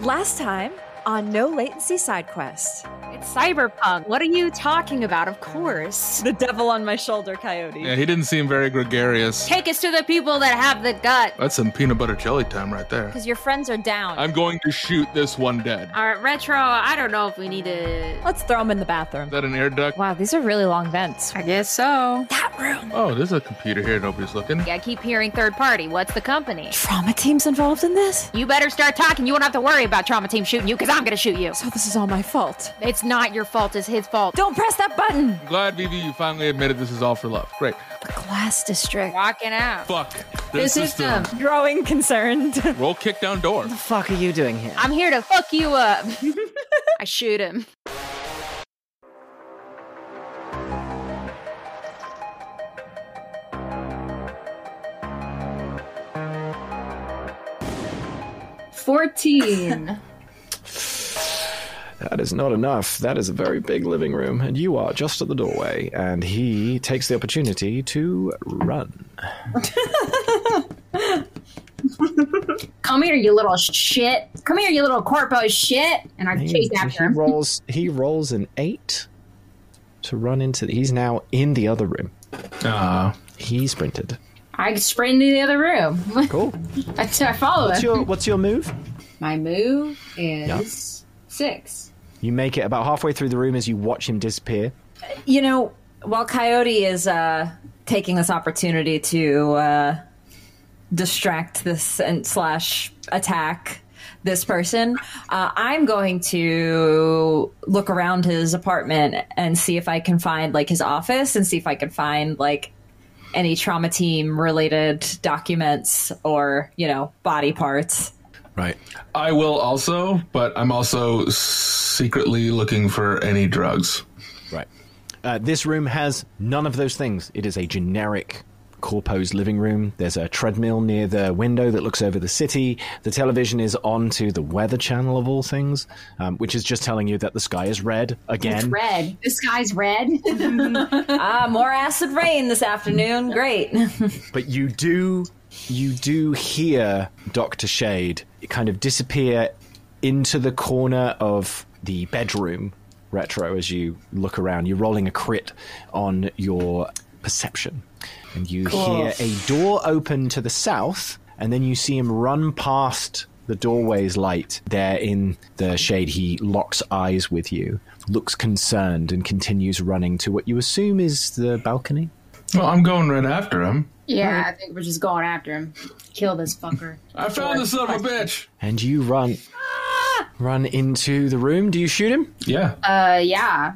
Last time on No Latency Side Quest. It's cyberpunk. What are you talking about? Of course. The devil on my shoulder, Coyote. Yeah, he didn't seem very gregarious. Take us to the people that have the gut. That's some peanut butter jelly time right there. Because your friends are down. I'm going to shoot this one dead. All right, Retro, I don't know if we need to... Let's throw them in the bathroom. Is that an air duct? Wow, these are really long vents. I guess so. That room. Oh, there's a computer here. Nobody's looking. I keep hearing third party. What's the company? Trauma team's involved in this? You better start talking. You won't have to worry about Trauma Team shooting you, because I'm going to shoot you. So this is all my fault. It's not your fault. It's his fault. Don't press that button. I'm glad, Vivi, you finally admitted this is all for love. Great. The Glass District. Walking out. Fuck. This system. Growing concerned. Roll kick down door. What the fuck are you doing here? I'm here to fuck you up. I shoot him. $14. That is not enough. That is a very big living room, and you are just at the doorway, and he takes the opportunity to run. Come here, you little shit. Come here, you little corpo shit. And I chase after him. He rolls an 8 to run into... He's now in the other room. He sprinted. I sprint into the other room. Cool. I follow him. What's your move? My move is 6. You make it about halfway through the room as you watch him disappear. You know, while Coyote is taking this opportunity to distract this and / attack this person, I'm going to look around his apartment and see if I can find like his office and see if I can find like any trauma team related documents or, you know, body parts. Right. I will also, but I'm also secretly looking for any drugs. Right. This room has none of those things. It is a generic Corpo's living room. There's a treadmill near the window that looks over the city. The television is on to the Weather Channel of all things, which is just telling you that the sky is red again. It's red. The sky's red. More acid rain this afternoon. Great. But you do hear Dr. Shade kind of disappear into the corner of the bedroom, Retro, as you look around. You're rolling a crit on your perception. And you hear a door open to the south, and then you see him run past the doorway's light. There in the shade, he locks eyes with you, looks concerned, and continues running to what you assume is the balcony. Well, I'm going right after him. Yeah, I think we're just going after him. Kill this fucker. I found the son of a bitch. And you run into the room. Do you shoot him? Yeah. Yeah.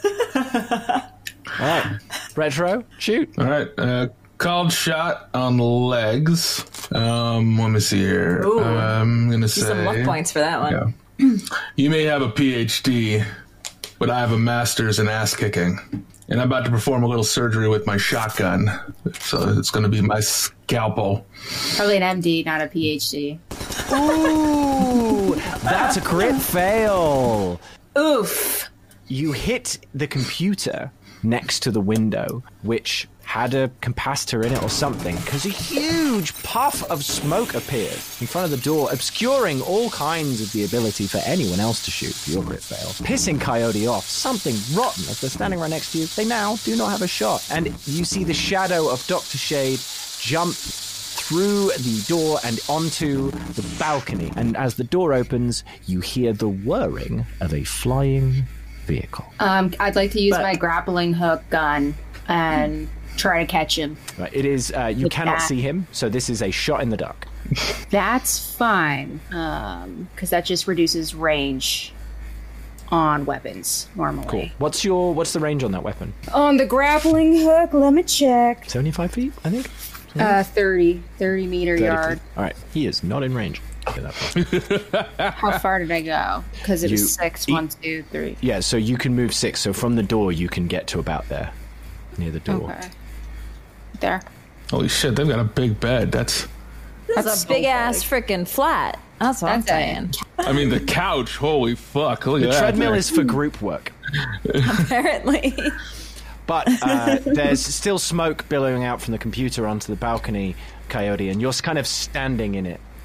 All right. Retro, shoot. All right. Called shot on the legs. Let me see here. Ooh. I'm going to say... Some luck points for that one. Yeah. You may have a PhD, but I have a master's in ass kicking. And I'm about to perform a little surgery with my shotgun. So it's going to be my scalpel. Probably an MD, not a PhD. Ooh, that's a crit fail. Oof. You hit the computer next to the window, which had a capacitor in it or something, because a huge puff of smoke appeared in front of the door, obscuring all kinds of the ability for anyone else to shoot for your crit fail, pissing Coyote off. Something rotten. As they're standing right next to you, they now do not have a shot. And you see the shadow of Dr. Shade jump through the door and onto the balcony. And as the door opens, you hear the whirring of a flying vehicle. I'd like to use my grappling hook gun and try to catch him. Right, it is, you cannot see him, so this is a shot in the dark. That's fine, because that just reduces range on weapons, normally. Cool. What's the range on that weapon? On the grappling hook, let me check. 75 feet, I think? 30 meter 30 yard. feet. All right, he is not in range. How far did I go? Because it was 6, 1, 2, 3. Yeah, so you can move 6, so from the door you can get to about there, near the door. Okay. There. Holy shit, they've got a big bed. That's a big ass freaking flat. That's what I'm saying. I mean, the couch, holy fuck. Look at The that treadmill thing. is for group work. Apparently. But there's still smoke billowing out from the computer onto the balcony, Coyote, and you're kind of standing in it.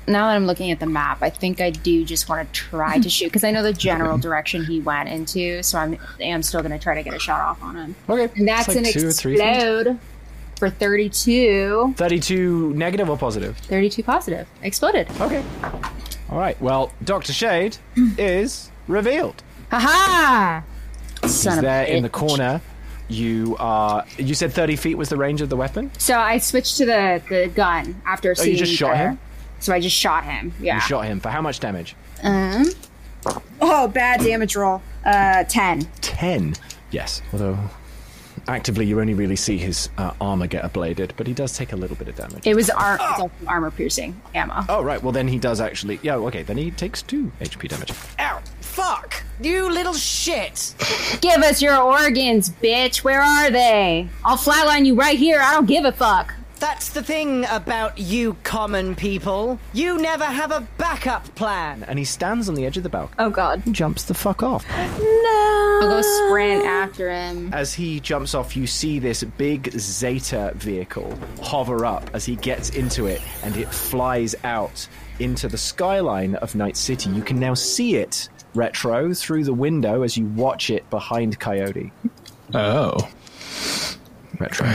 Now that I'm looking at the map, I think I do just want to try to shoot because I know the general direction he went into. So I am still going to try to get a shot off on him. Okay. And that's It's like an 2 or 3 feet. explode for 32. 32 negative or positive? 32 positive. Exploded. Okay. All right. Well, Dr. Shade is revealed. Haha! He's Son of a there in the bitch. corner. You said 30 feet was the range of the weapon? So I switched to the gun after seeing. you just shot him? So I just shot him. Yeah. You shot him for how much damage? Oh, bad damage roll. 10. 10. Yes. Although actively you only really see his armor get abladed, but he does take a little bit of damage. It was it's also armor piercing ammo. Oh, right. Well, then he does actually... Yeah, okay. Then he takes 2 HP damage. Ow! Fuck! You little shit! Give us your organs, bitch. Where are they? I'll flatline you right here. I don't give a fuck. That's the thing about you common people. You never have a backup plan. And he stands on the edge of the balcony Oh, God. and jumps the fuck off. I'll go sprint after him. As he jumps off, you see this big Zeta vehicle hover up as he gets into it, and it flies out into the skyline of Night City. You can now see it, Retro, through the window as you watch it behind Coyote. Oh. Retro.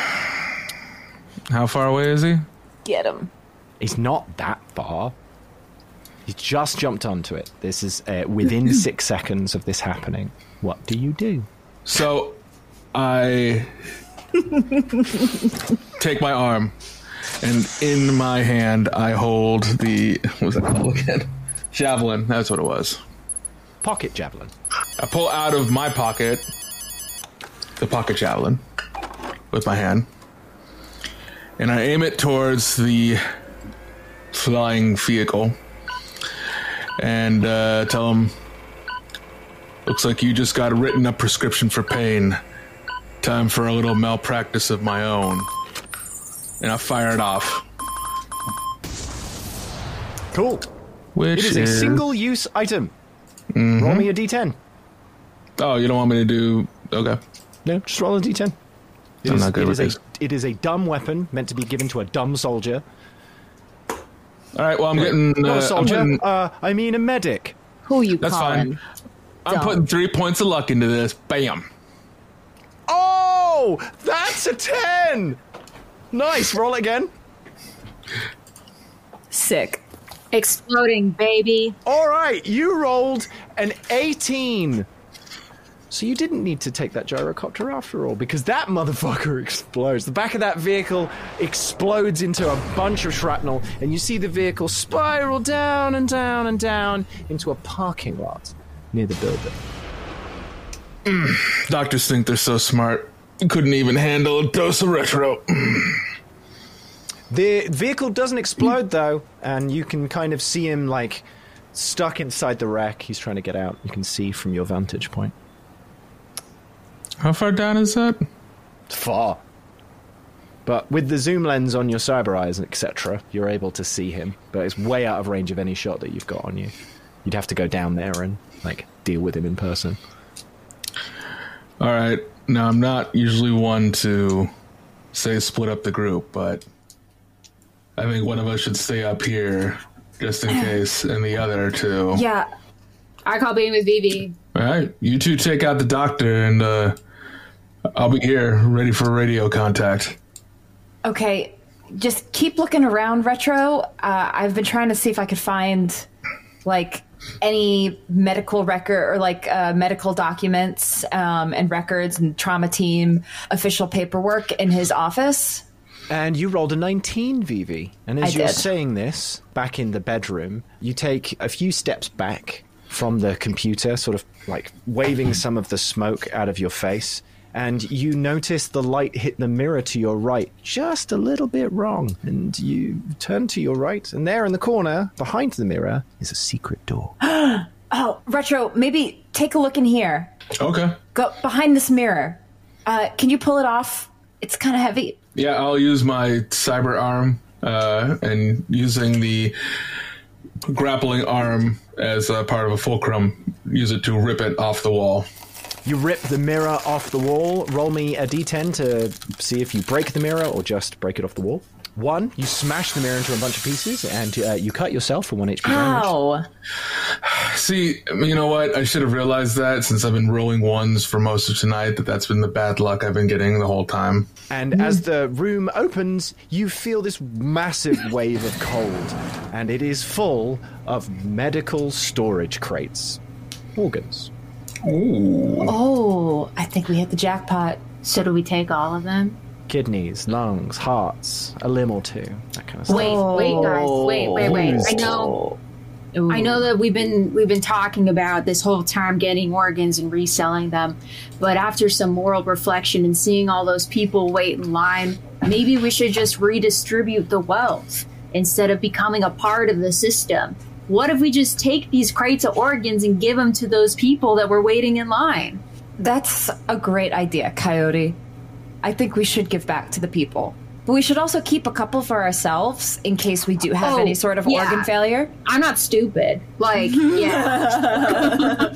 How far away is he? Get him. He's not that far. He just jumped onto it. This is within 6 seconds of this happening. What do you do? So, I take my arm, and in my hand I hold the... What was that called again? Javelin, that's what it was. Pocket javelin. I pull out of my pocket the pocket javelin with my hand, and I aim it towards the flying vehicle and tell him, looks like you just got written a prescription for pain. Time for a little malpractice of my own. And I fire it off. Cool. Which It is a single-use item. Roll me a d10. Oh, you don't want me to do... Okay. No, just roll a d10. I'm not good with this. It is a dumb weapon meant to be given to a dumb soldier. All right, well, I'm getting... Not a soldier. I'm I mean a medic. Who you that's calling? fine. I'm putting 3 points of luck into this. Bam. Oh, that's a 10. Nice. Roll again. Sick. Exploding, baby. All right, you rolled an 18. So you didn't need to take that gyrocopter after all, because that motherfucker explodes. The back of that vehicle explodes into a bunch of shrapnel, and you see the vehicle spiral down and down and down into a parking lot near the building. Doctors think they're so smart. Couldn't even handle a dose of retro. The vehicle doesn't explode, though, and you can kind of see him, like, stuck inside the wreck. He's trying to get out. You can see from your vantage point. How far down is that? It's far. But with the zoom lens on your cyber eyes, etc., you're able to see him. But it's way out of range of any shot that you've got on you. You'd have to go down there and, like, deal with him in person. All right. Now, I'm not usually one to say split up the group, but I think one of us should stay up here just in case, and the other two. Yeah. I call being with Vivi. All right. You two take out the doctor, and I'll be here ready for radio contact. Okay. Just keep looking around, Retro. I've been trying to see if I could find, like, any medical record or, like, medical documents and records and trauma team official paperwork in his office. And you rolled a 19, Vivi. And as I you're did. saying this, back in the bedroom, you take a few steps back from the computer, sort of like waving some of the smoke out of your face, and you notice the light hit the mirror to your right just a little bit wrong. And you turn to your right, and there in the corner, behind the mirror, is a secret door. Oh, Retro, maybe take a look in here. Okay. Go behind this mirror. Can you pull it off? It's kind of heavy. Yeah, I'll use my cyber arm and using the grappling arm as a part of a fulcrum, use it to rip it off the wall. You rip the mirror off the wall. Roll me a d10 to see if you break the mirror or just break it off the wall. One, you smash the mirror into a bunch of pieces, and you cut yourself for 1 HP damage. Ow. See, you know what? I should have realized that since I've been rolling ones for most of tonight, that's been the bad luck I've been getting the whole time. And as the room opens, you feel this massive wave of cold, and it is full of medical storage crates. Organs. Ooh. Oh, I think we hit the jackpot. So do we take all of them? Kidneys, lungs, hearts, a limb or two, that kind of stuff. Wait, guys. Wait. I know that we've been talking about this whole time getting organs and reselling them, but after some moral reflection and seeing all those people wait in line, maybe we should just redistribute the wealth instead of becoming a part of the system. What if we just take these crates of organs and give them to those people that were waiting in line? That's a great idea, Coyote. I think we should give back to the people. But we should also keep a couple for ourselves in case we do have any sort of organ failure. I'm not stupid. Like, yeah.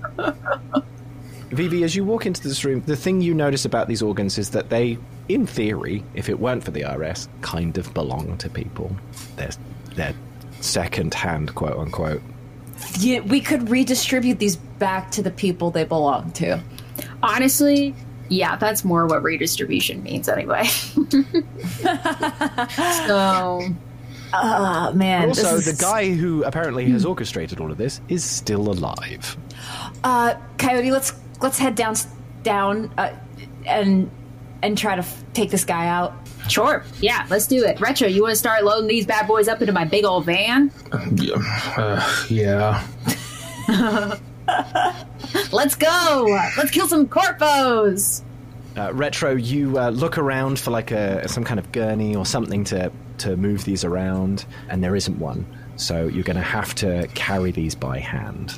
Vivi, as you walk into this room, the thing you notice about these organs is that they, in theory, if it weren't for the RS, kind of belong to people. They're second-hand, quote-unquote. Yeah, we could redistribute these back to the people they belong to. Honestly, yeah, that's more what redistribution means anyway. So... man. Also, the guy who apparently has orchestrated all of this is still alive. Coyote, let's head down and try to take this guy out. Sure. Yeah, let's do it. Retro, you want to start loading these bad boys up into my big old van? Yeah. Let's go. Let's kill some corpos. Retro, you look around for like some kind of gurney or something to move these around, and there isn't one. So you're going to have to carry these by hand.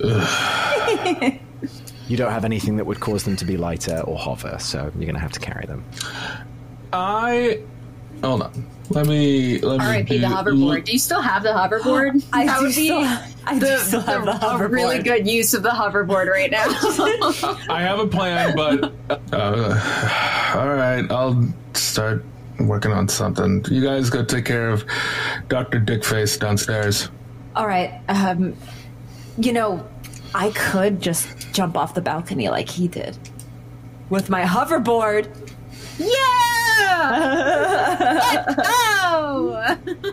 You don't have anything that would cause them to be lighter or hover, so you're going to have to carry them. Hold on. Let me. R.I.P. the hoverboard. Do you still have the hoverboard? I that do would be still have the hoverboard. A really good use of the hoverboard right now. I have a plan, but all right, I'll start working on something. You guys go take care of Dr. Dickface downstairs. All right. I could just jump off the balcony like he did with my hoverboard. Yeah! Let's go!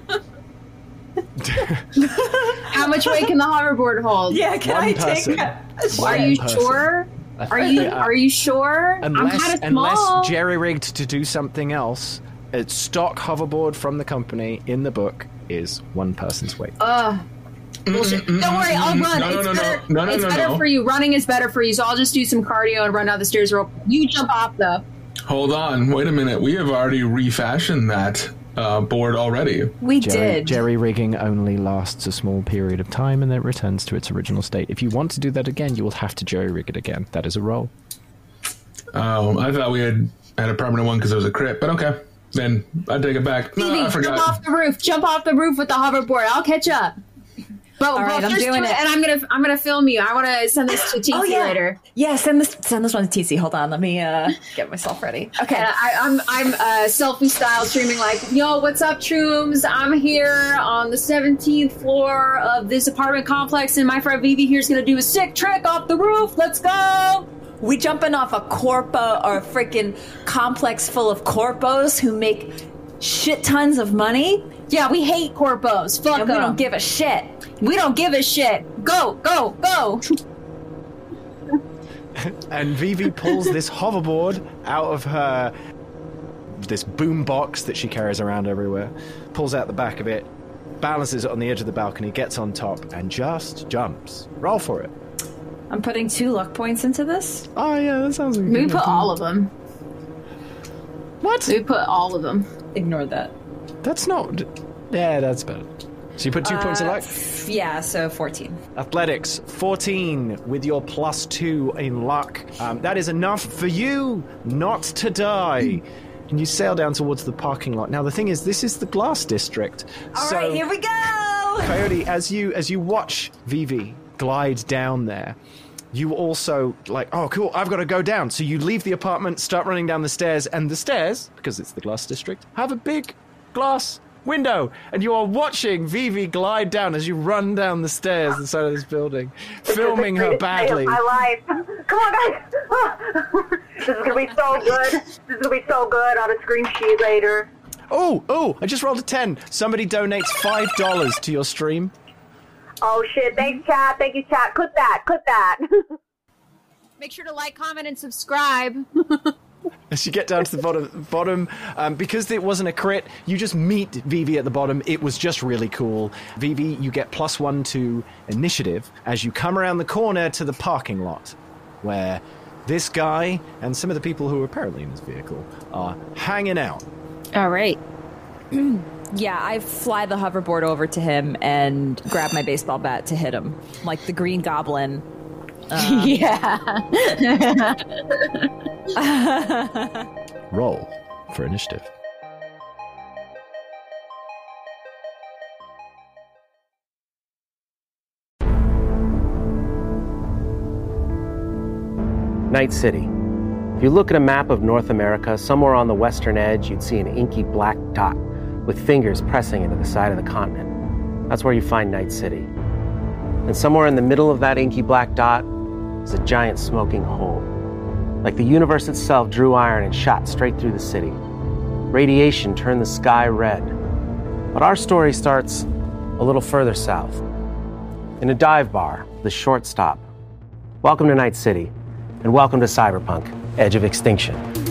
How much weight can the hoverboard hold? Yeah, can One I person. take Are you sure? Are you sure? I'm kind of small. Unless jerry-rigged to do something else, a stock hoverboard from the company in the book is one person's weight. Bullshit. Don't worry, I'll run. It's better for you. Running is better for you, so I'll just do some cardio and run down the stairs real quick. You jump off, though. Hold on, wait a minute. We have already refashioned that board already. We did. Jerry rigging only lasts a small period of time and then returns to its original state. If you want to do that again, you will have to jerry rig it again. That is a roll. Oh, I thought we had a permanent one because it was a crit, but okay. Then I take it back. No, I forgot. Jump off the roof. Jump off the roof with the hoverboard. I'll catch up. But all right, I'm doing it, and I'm gonna film you. I want to send this to TC later. Yeah, send this one to TC. Hold on, let me get myself ready. Okay, I'm selfie style streaming like, yo, what's up, Shrooms? I'm here on the 17th floor of this apartment complex, and my friend Vivi here's gonna do a sick trick off the roof. Let's go. We jumping off a corpo or a freaking complex full of corpos who make shit tons of money. Yeah, we hate corpos. Fuck them. We don't give a shit. We don't give a shit. Go, go, go. And Vivi pulls this hoverboard out of this boom box that she carries around everywhere, pulls out the back of it, balances it on the edge of the balcony, gets on top, and just jumps. Roll for it. I'm putting 2 luck points into this. Oh, yeah, that sounds like We put all of them. What? We put all of them. Ignore that. That's not... Yeah, that's better. So you put 2 points of luck? Yeah, so 14. Athletics, 14 with your +2 in luck. That is enough for you not to die. And you sail down towards the parking lot. Now, the thing is, this is the Glass District. All right, here we go! Coyote, as you watch Vivi glide down there, you also, like, oh, cool, I've got to go down. So you leave the apartment, start running down the stairs, and the stairs, because it's the Glass District, have a big glass window, and you are watching Vivi glide down as you run down the stairs inside of this building, filming her badly. My life. Come on, guys. This is gonna be so good. This is gonna be so good on a screen sheet later. Oh! I just rolled a 10. Somebody donates $5 to your stream. Oh shit! Thanks, chat. Thank you, chat. Clip that. Make sure to like, comment, and subscribe. As you get down to the bottom, because it wasn't a crit, you just meet Vivi at the bottom. It was just really cool. Vivi, you get +1 to initiative as you come around the corner to the parking lot, where this guy and some of the people who are apparently in his vehicle are hanging out. All right. Yeah, I fly the hoverboard over to him and grab my baseball bat to hit him, like the Green Goblin. Yeah. Roll for initiative. Night City. If you look at a map of North America, somewhere on the western edge, you'd see an inky black dot with fingers pressing into the side of the continent. That's where you find Night City. And somewhere in the middle of that inky black dot is a giant smoking hole. Like the universe itself drew iron and shot straight through the city. Radiation turned the sky red. But our story starts a little further south, in a dive bar, the Short Stop. Welcome to Night City, and welcome to Cyberpunk, Edge of Extinction.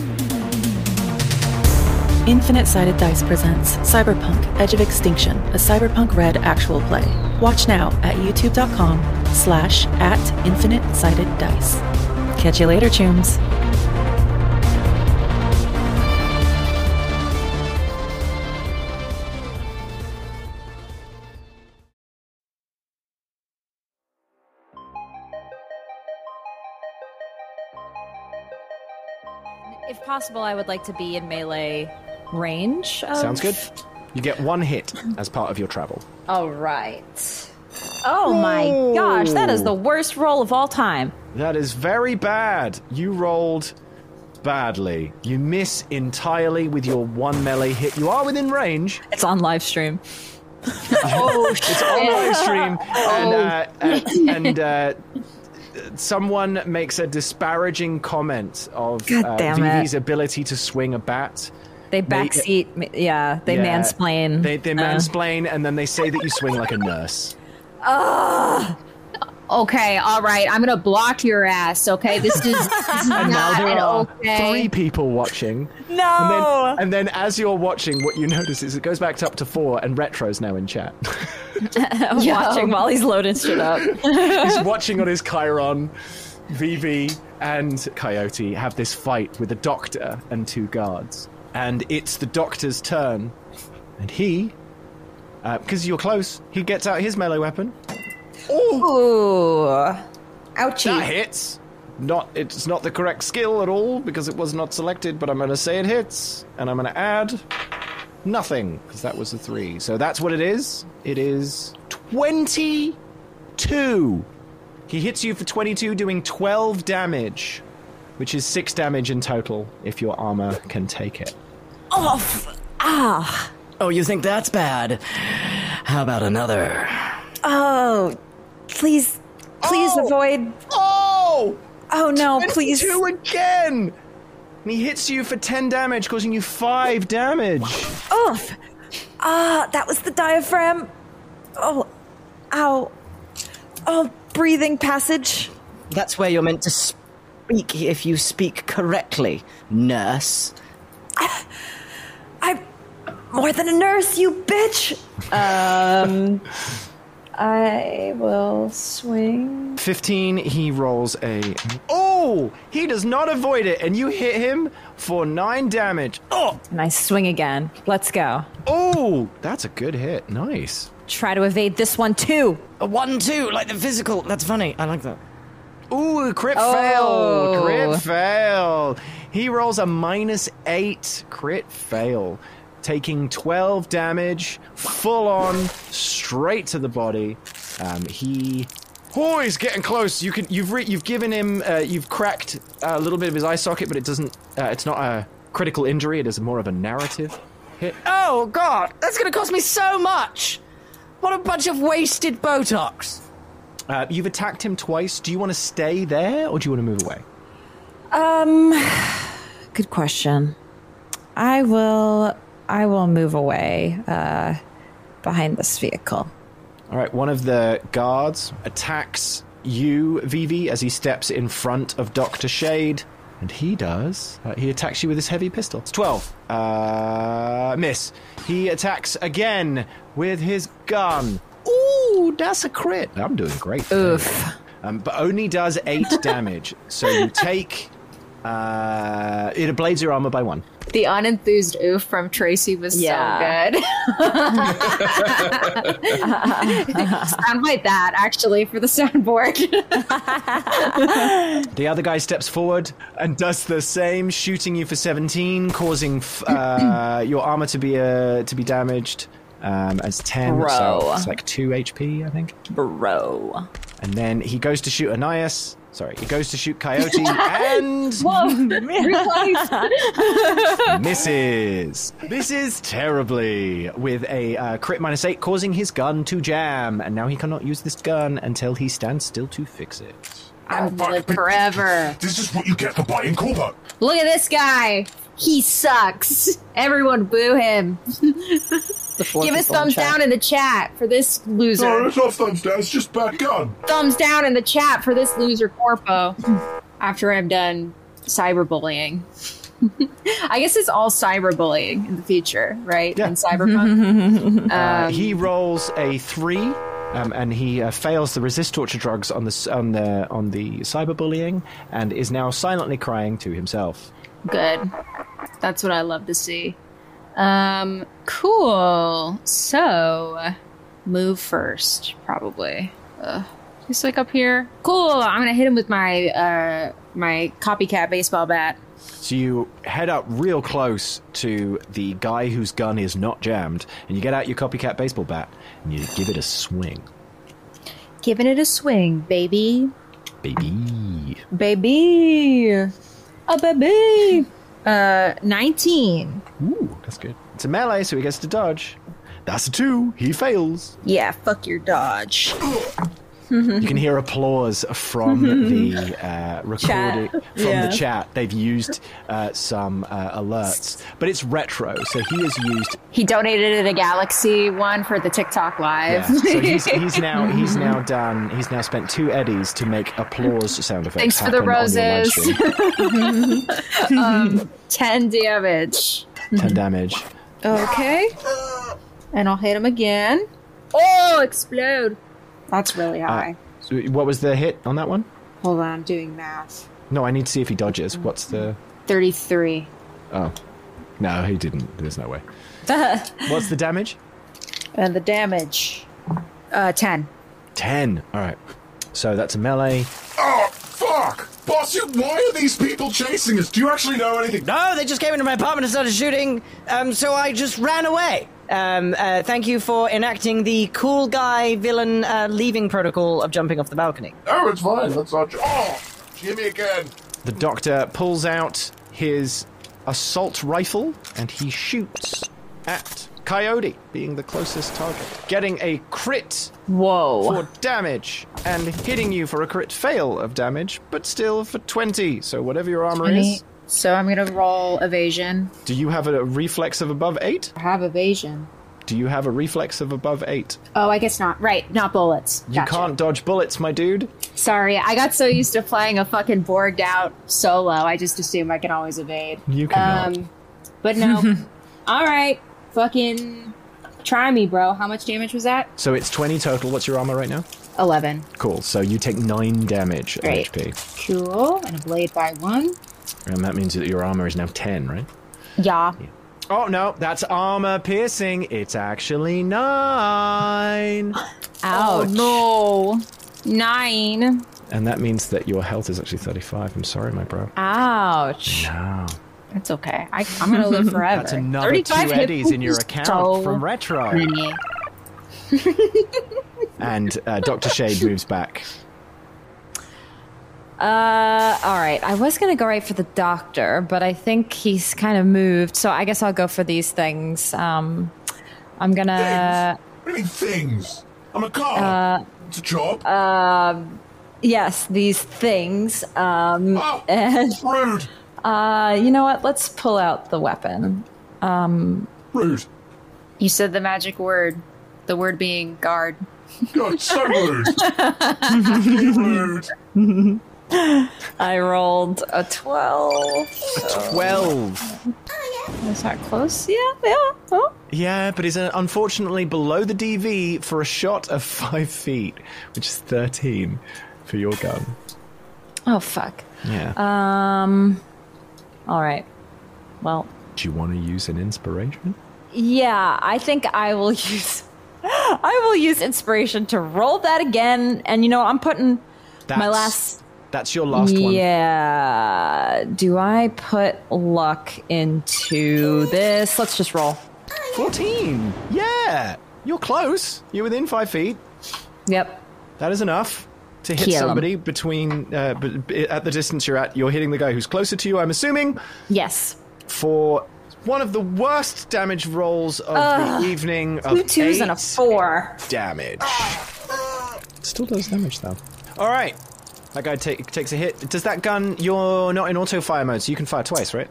Infinite Sided Dice presents Cyberpunk, Edge of Extinction, a Cyberpunk Red actual play. Watch now at youtube.com/@InfiniteSidedDice. Catch you later, chooms. If possible, I would like to be in melee range. Sounds good. You get 1 hit as part of your travel. All right. Oh my gosh, that is the worst roll of all time. That is very bad. You rolled badly. You miss entirely with your 1 melee hit. You are within range. It's on live stream. It's on live stream, and someone makes a disparaging comment of Vivi's ability to swing a bat. They backseat, they mansplain. They mansplain, and then they say that you swing like a nurse. Okay, all right. I'm gonna block your ass. Okay, this is And now not there are okay. 3 people watching. No. And then as you're watching, what you notice is it goes back up to 4, and Retro's now in chat. Watching while he's loading shit up. He's watching on his Chiron. Vivi and Coyote have this fight with a doctor and 2 guards. And it's the doctor's turn. And he, because you're close, he gets out his melee weapon. Ooh. Ouchie. That hits. It's not the correct skill at all because it was not selected, but I'm going to say it hits. And I'm going to add nothing because that was a 3. So that's what it is. It is 22. He hits you for 22, doing 12 damage, which is 6 damage in total if your armor can take it. Oh, you think that's bad? How about another? Oh, please avoid. Oh no, please. 2 again! And he hits you for 10 damage, causing you 5 damage. Oof. That was the diaphragm. Oh, ow. Oh, breathing passage. That's where you're meant to speak if you speak correctly, nurse. I'm more than a nurse, you bitch. I will swing. 15, he rolls a... Oh! He does not avoid it, and you hit him for 9 damage. Oh! And I swing again. Let's go. Oh! That's a good hit. Nice. Try to evade this one, too. A 1-2, like the physical. That's funny. I like that. Ooh, crit fail. Crit fail. He rolls a -8 crit fail, taking 12 damage, full on, straight to the body. He's getting close. You've given him, you've cracked a little bit of his eye socket, but it doesn't. It's not a critical injury. It is more of a narrative. hit. Oh, God! That's gonna cost me so much! What a bunch of wasted Botox! You've attacked him twice. Do you want to stay there, or do you want to move away? Good question. I will move away behind this vehicle. All right, one of the guards attacks you, Vivi, as he steps in front of Dr. Shade. And he does. He attacks you with his heavy pistol. It's 12. Miss. He attacks again with his gun. Ooh, that's a crit. I'm doing great. Oof. But only does 8 damage. So you take... it ablades your armor by 1. The unenthused oof from Tracy was so good. Soundbite that, actually, for the soundboard. The other guy steps forward and does the same, shooting you for 17, causing your armor to be damaged as 10. Bro. So it's like 2 HP, I think. Bro. And then he goes to shoot Anais. Sorry, he goes to shoot Coyote and misses terribly with a crit -8, causing his gun to jam. And now he cannot use this gun until he stands still to fix it. I'm gonna live forever. This is what you get for buying Corvo. Look at this guy. He sucks. Everyone boo him. Give us thumbs down in the chat for this loser. No, it's not thumbs down, it's just bad gun. Thumbs down in the chat for this loser Corpo. After I'm done cyberbullying. I guess it's all cyberbullying in the future, right? Yeah. In Cyberpunk. He rolls a 3, and he fails the resist torture drugs on the cyberbullying, and is now silently crying to himself. Good. That's what I love to see. Cool. So, move first, probably. Just like up here. Cool. I'm gonna hit him with my my copycat baseball bat. So you head up real close to the guy whose gun is not jammed, and you get out your copycat baseball bat, and you give it a swing. Giving it a swing, baby. Baby. Baby. A baby. 19. Ooh, that's good. It's a melee, so he gets to dodge. That's a 2. He fails. Yeah, fuck your dodge. You can hear applause from the recording the chat. They've used some alerts, but it's retro, so he has used. He donated it a Galaxy one for the TikTok live. Yeah. So he's now done. He's now spent 2 eddies to make applause sound effects. Thanks for the roses. 10 damage. 10 damage. Okay. And I'll hit him again. Oh, explode. That's really high. So what was the hit on that one? Hold on, I'm doing math. No, I need to see if he dodges. What's the... 33. Oh. No, he didn't. There's no way. What's the damage? And the damage... 10. 10. All right. So that's a melee. Oh, fuck! Boss, why are these people chasing us? Do you actually know anything? No, they just came into my apartment and started shooting, so I just ran away. Thank you for enacting the cool guy villain leaving protocol of jumping off the balcony. Oh, it's fine. Let's not... Oh! Jimmy again. The doctor pulls out his assault rifle and he shoots at Coyote, being the closest target. Getting a crit for damage and hitting you for a crit fail of damage, but still for 20. So whatever your armor 20. is. So I'm going to roll evasion. Do you have a reflex of above 8? I have evasion. Do you have a reflex of above 8? Oh, I guess not. Right, not bullets. You can't dodge bullets, my dude. Sorry, I got so used to playing a fucking borged out solo, I just assume I can always evade. You cannot. But no. Alright, fucking try me, bro. How much damage was that? So it's 20 total. What's your armor right now? 11. Cool, so you take 9 damage Great. HP. Cool, and a blade by 1. And that means that your armor is now 10, right? Yeah. Oh, no, that's armor piercing. It's actually 9. Ouch. Oh, no. 9. And that means that your health is actually 35. I'm sorry, my bro. Ouch. No. It's okay. I'm going to live forever. That's another 2 eddies in your account from Retro. Many. And Dr. Shade moves back. All right. I was going to go right for the doctor, but I think he's kind of moved, so I guess I'll go for these things. I'm going to... What do you mean, things? I'm a car. It's a job. Yes, these things. And, rude. You know what? Let's pull out the weapon. Rude. You said the magic word. The word being guard. God, so rude. Rude. I rolled a 12. A 12. Is that close? Yeah. Oh. Yeah, but he's unfortunately below the DV for a shot of 5 feet, which is 13 for your gun. Oh, fuck. Yeah. All right. Well. Do you want to use an inspiration? Yeah, I think I will use... I will use inspiration to roll that again, and you know, I'm putting my last... That's your last one. Yeah. Do I put luck into this? Let's just roll. 14. Yeah. You're close. You're within 5 feet. Yep. That is enough to hit Kill somebody between... at the distance you're at, you're hitting the guy who's closer to you, I'm assuming. Yes. For one of the worst damage rolls of the evening. Of 2 twos and a 4. Damage. Still does damage, though. All right. That guy takes a hit. Does that gun... You're not in auto-fire mode, so you can fire twice, right?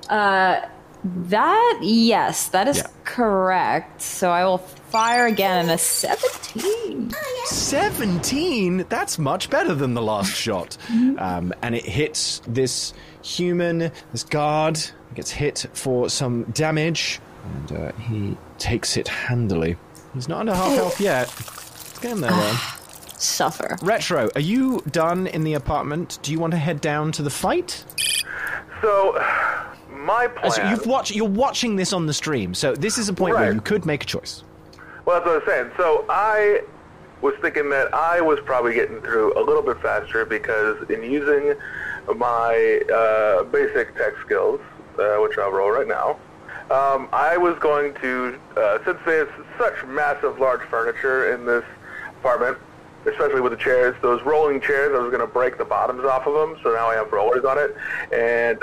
Yes, that is correct. So I will fire again in a 17. 17? That's much better than the last shot. And it hits this human, this guard, gets hit for some damage, and he takes it handily. He's not under half health yet. Let's get him there, though. Suffer. Retro, are you done in the apartment? Do you want to head down to the fight? So, my plan... So you're watching this on the stream, so this is a point where you could make a choice. Well, that's what I was saying. So I was thinking that I was probably getting through a little bit faster because in using my basic tech skills, which I'll roll right now, I was going to, since there's such massive, large furniture in this apartment, especially with the chairs, those rolling chairs, I was going to break the bottoms off of them, so now I have rollers on it, and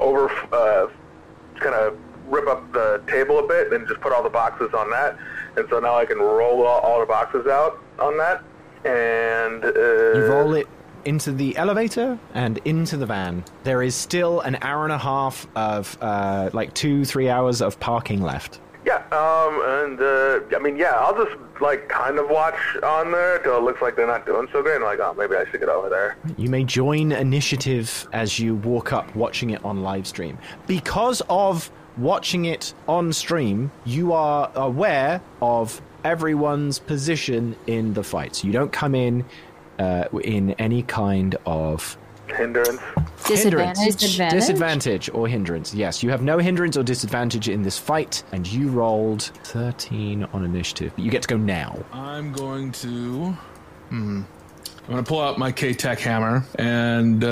kind of rip up the table a bit and just put all the boxes on that, and so now I can roll all the boxes out on that, and... You roll it into the elevator and into the van. There is still an hour and a half of, 2-3 hours of parking left. Yeah, I'll just, kind of watch on there till it looks like they're not doing so great, and maybe I should get over there. You may join initiative as you walk up watching it on live stream. Because of watching it on stream, you are aware of everyone's position in the fight. So you don't come in any kind of... Hindrance. Disadvantage or hindrance. Yes, you have no hindrance or disadvantage in this fight, and you rolled 13 on initiative. But you get to go now. I'm going to... I'm going to pull out my K-Tech hammer, and,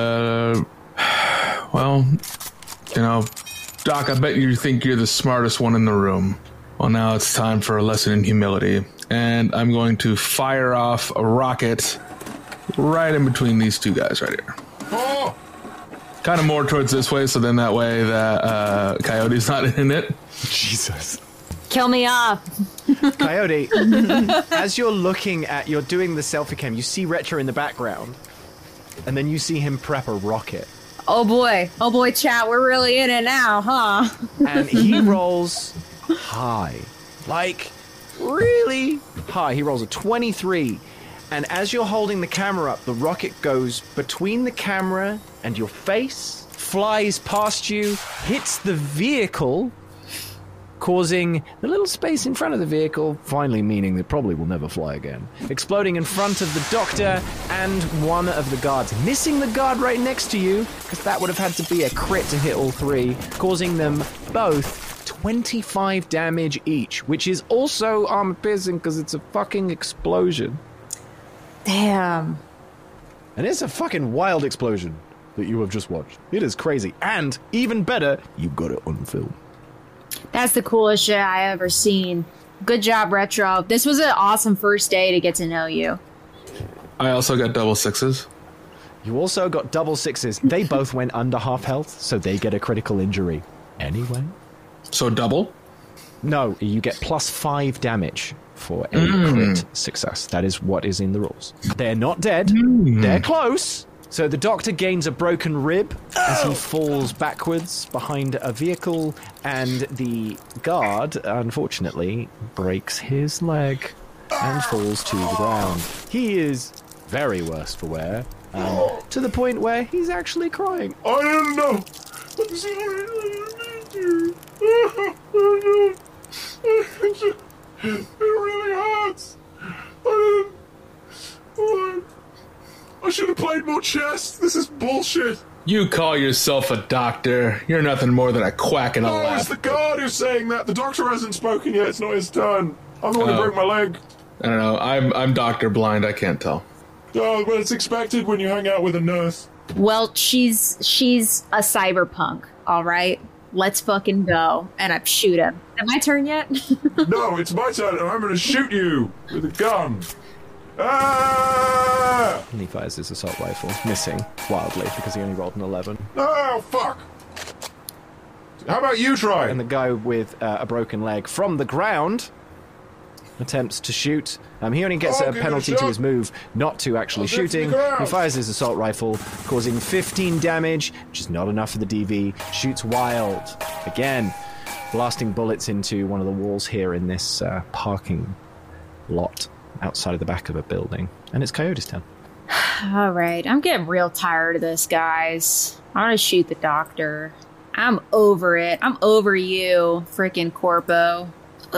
Doc, I bet you think you're the smartest one in the room. Well, now it's time for a lesson in humility. And I'm going to fire off a rocket right in between these two guys right here. Oh! Kind of more towards this way, so then that way that Coyote's not in it. Jesus. Kill me off. Coyote, as you're you're doing the selfie cam, you see Retro in the background, and then you see him prep a rocket. Oh boy, chat, we're really in it now, huh? And he rolls high. Really high. He rolls a 23. And as you're holding the camera up, the rocket goes between the camera and your face, flies past you, hits the vehicle, causing the little space in front of the vehicle, finally meaning it probably will never fly again, exploding in front of the doctor and one of the guards, missing the guard right next to you, because that would have had to be a crit to hit all three, causing them both 25 damage each, which is also armor-piercing because it's a fucking explosion. Damn. And it's a fucking wild explosion that you have just watched. It is crazy. And, even better, you got it on film. That's the coolest shit I ever seen. Good job, Retro. This was an awesome first day to get to know you. I also got double 6s. You also got double sixes. They both went under half health, so they get a critical injury anyway. So double? No, you get +5 damage for a crit success. That is what is in the rules. They're not dead. They're close. So the doctor gains a broken rib as he falls backwards behind a vehicle, and the guard, unfortunately, breaks his leg and falls to the ground. He is very worse for wear, to the point where he's actually crying. I didn't know. It really hurts. I should have played more chess. This is bullshit. You call yourself a doctor. You're nothing more than a quack and a No, laugh. it's the guard who's saying that. The doctor hasn't spoken yet. It's not his turn. I'm the one who broke my leg. I don't know. I'm Dr. Blind. I can't tell. Oh, well, it's expected when you hang out with a nurse. Well, she's a cyberpunk, all right? Let's fucking go. And I shoot him. Is it my turn yet? No, it's my turn, and I'm going to shoot you with a gun. Ah! And he fires his assault rifle, missing wildly because he only rolled an 11. Oh, fuck. How about you try? And the guy with a broken leg from the ground attempts to shoot. He only gets a penalty to his move, not to actually shooting. He fires his assault rifle, causing 15 damage, which is not enough for the DV. Shoots wild. Again, blasting bullets into one of the walls here in this parking lot outside of the back of a building. And it's Coyote's turn. All right, I'm getting real tired of this, guys. I'm gonna shoot the doctor. I'm over it. I'm over you, freaking Corpo.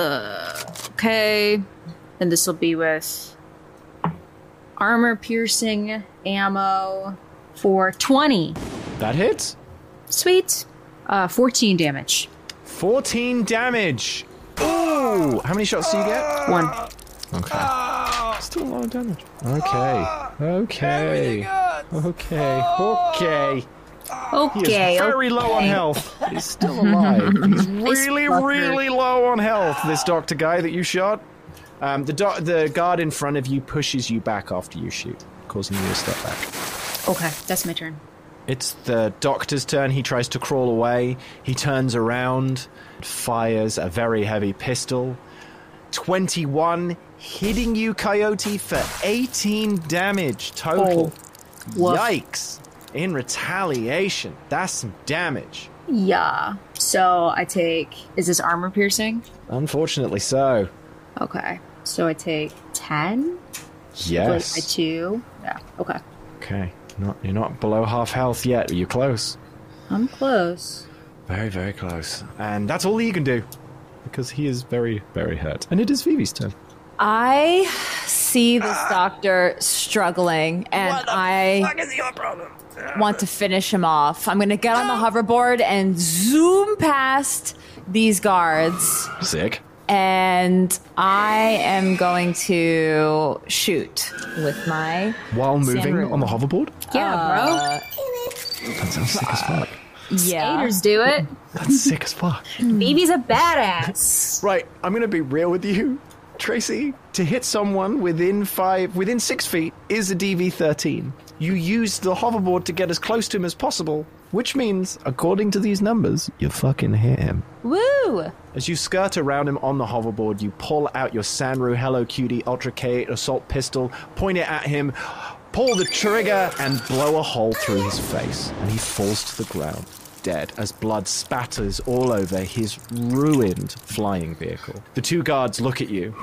Okay. And this will be with armor-piercing ammo for 20. That hits. Sweet. 14 damage. 14 damage. Ooh! How many shots do you get? 1. Okay. Still a lot of damage. Okay. He is very low on health. He's still alive. He's really low on health, this doctor guy that you shot. The guard in front of you pushes you back after you shoot, causing you to step back. Okay, that's my turn. It's the doctor's turn. He tries to crawl away. He turns around, fires a very heavy pistol. 21, hitting you, Coyote, for 18 damage total. Yikes. In retaliation. That's some damage. Yeah. So I take... Is this armor piercing? Unfortunately so. Okay. So I take 10? Yes. By 2? Yeah. Okay. Okay. You're not below half health yet. Are you close? I'm close. Very, very close. And that's all you can do. Because he is very, very hurt. And it is Phoebe's turn. I see this doctor struggling, and I want to finish him off. I'm going to get on the hoverboard and zoom past these guards. Sick. And I am going to shoot with my... While moving Sandroom. on the hoverboard? Yeah, That sounds sick as fuck. Yeah. Skaters do it. That's sick as fuck. Phoebe's a badass. Right, I'm going to be real with you, Tracy. To hit someone within 6 feet is a DV-13. You use the hoverboard to get as close to him as possible, which means, according to these numbers, you fucking hit him. Woo! As you skirt around him on the hoverboard, you pull out your Sanru Hello Cutie Ultra K assault pistol, point it at him, pull the trigger, and blow a hole through his face. And he falls to the ground, dead, as blood spatters all over his ruined flying vehicle. The two guards look at you.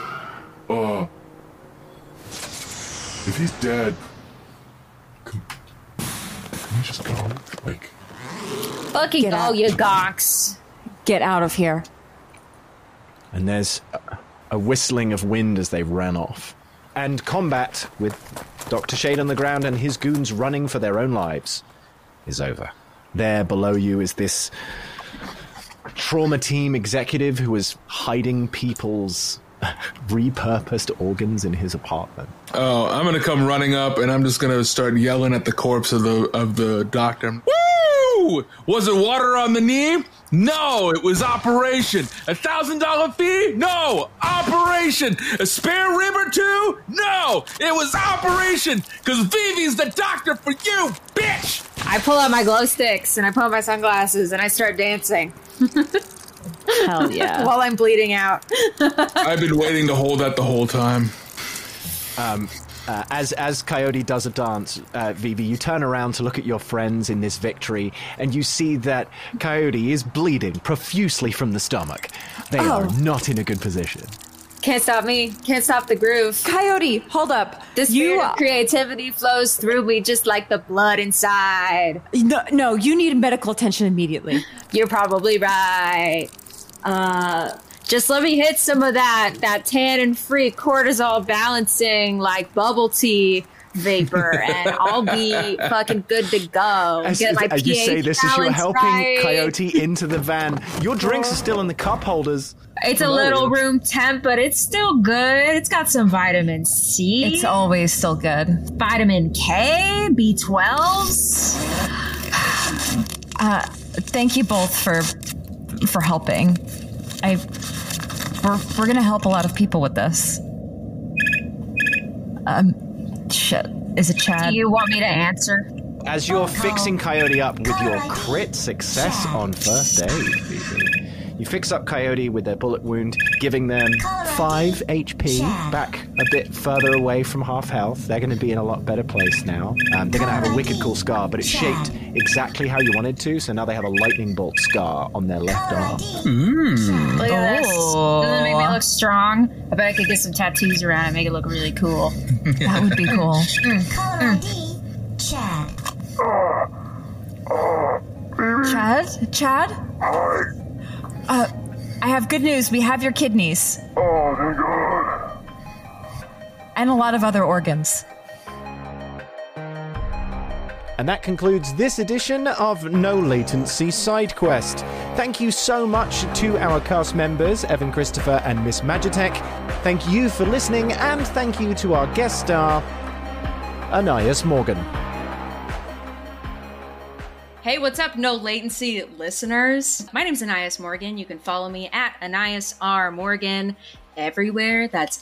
If he's dead, can we just go? Like, Fucking Get go, out. you gawks. Get out of here. And there's a whistling of wind as they ran off. And combat with Dr. Shade on the ground and his goons running for their own lives is over. There below you is this trauma team executive who is hiding people's repurposed organs in his apartment. Oh, I'm gonna come running up and I'm just gonna start yelling at the corpse of the doctor. Woo! Was it water on the knee? No, it was Operation. $1,000 fee? No, Operation. A spare rib or two? No, it was Operation. Because Vivi's the doctor for you, bitch. I pull out my glow sticks and I put on my sunglasses and I start dancing. Hell yeah. While I'm bleeding out. I've been waiting to hold that the whole time. As Coyote does a dance, Vivi, you turn around to look at your friends in this victory, and you see that Coyote is bleeding profusely from the stomach. They are not in a good position. Can't stop me. Can't stop the groove. Coyote, hold up. The spirit of creativity flows through me just like the blood inside. No, you need medical attention immediately. You're probably right. Just let me hit some of that tannin-free cortisol balancing like bubble tea vapor and I'll be fucking good to go. As you say this as you're helping Coyote into the van, your drinks are still in the cup holders. It's a little room temp, but it's still good. It's got some vitamin C. It's always still good. Vitamin K, B12s. Thank you both for helping. We're gonna help a lot of people with this. Shit. Is it Chad? Do you want me to answer? As you're fixing Coyote up with your crit success on first aid, Vivi, you fix up Coyote with their bullet wound, giving them 5 HP, back a bit further away from half health. They're going to be in a lot better place now. They're going to have a wicked cool scar, but it's shaped exactly how you wanted to, so now they have a lightning bolt scar on their left arm. Look at this. Doesn't it make me look strong? I bet I could get some tattoos around and make it look really cool. That would be cool. Chad? Hi. I have good news. We have your kidneys. Oh, thank God. And a lot of other organs. And that concludes this edition of No Latency Side Quest. Thank you so much to our cast members, Evan Christopher and Miss Magitech. Thank you for listening, and thank you to our guest star, Anais Morgan. Hey, what's up, No Latency listeners? My name's Anais Morgan. You can follow me at Anais R. Morgan everywhere. That's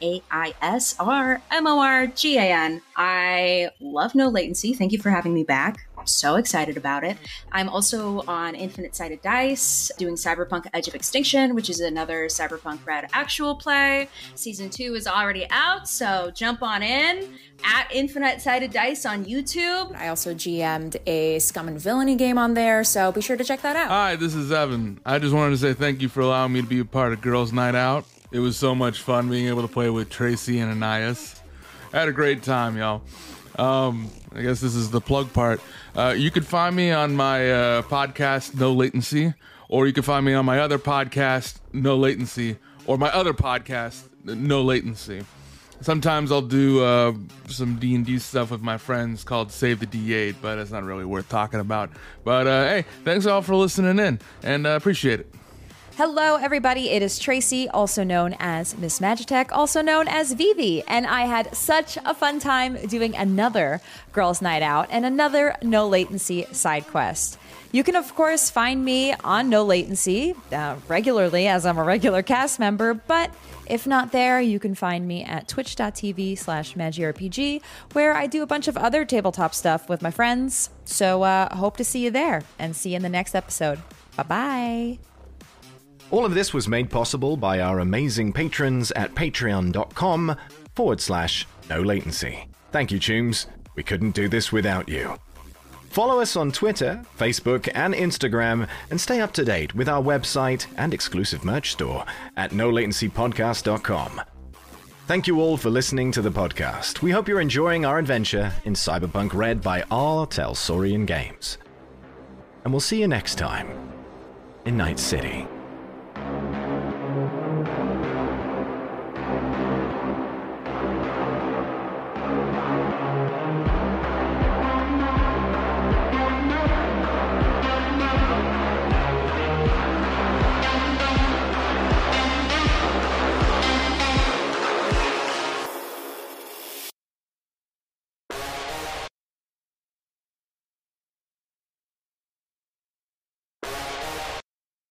ANAISRMORGAN. I love No Latency. Thank you for having me back. So excited about it. I'm also on Infinite Sided Dice doing Cyberpunk Edge of Extinction, which is another Cyberpunk Red actual play. Season 2 is already out, so jump on in at Infinite Sided Dice on YouTube. I also GM'd a Scum and Villainy game on there, so be sure to check that out. Hi, this is Evan. I just wanted to say thank you for allowing me to be a part of Girls Night Out. It was so much fun being able to play with Tracy and Anais. I had a great time, y'all. I guess this is the plug part. You can find me on my podcast, No Latency, or you can find me on my other podcast, No Latency, or my other podcast, No Latency. Sometimes I'll do some D&D stuff with my friends called Save the D8, but it's not really worth talking about. But hey, thanks all for listening in, and appreciate it. Hello, everybody. It is Tracy, also known as Miss Magitech, also known as Vivi, and I had such a fun time doing another Girls' Night Out and another No Latency side quest. You can, of course, find me on No Latency regularly, as I'm a regular cast member, but if not there, you can find me at twitch.tv/MagiRPG, where I do a bunch of other tabletop stuff with my friends. So hope to see you there, and see you in the next episode. Bye-bye. All of this was made possible by our amazing patrons at patreon.com/No Latency. Thank you, Toombs. We couldn't do this without you. Follow us on Twitter, Facebook, and Instagram, and stay up to date with our website and exclusive merch store at NoLatencyPodcast.com. Thank you all for listening to the podcast. We hope you're enjoying our adventure in Cyberpunk Red by R. Talsorian Games. And we'll see you next time in Night City.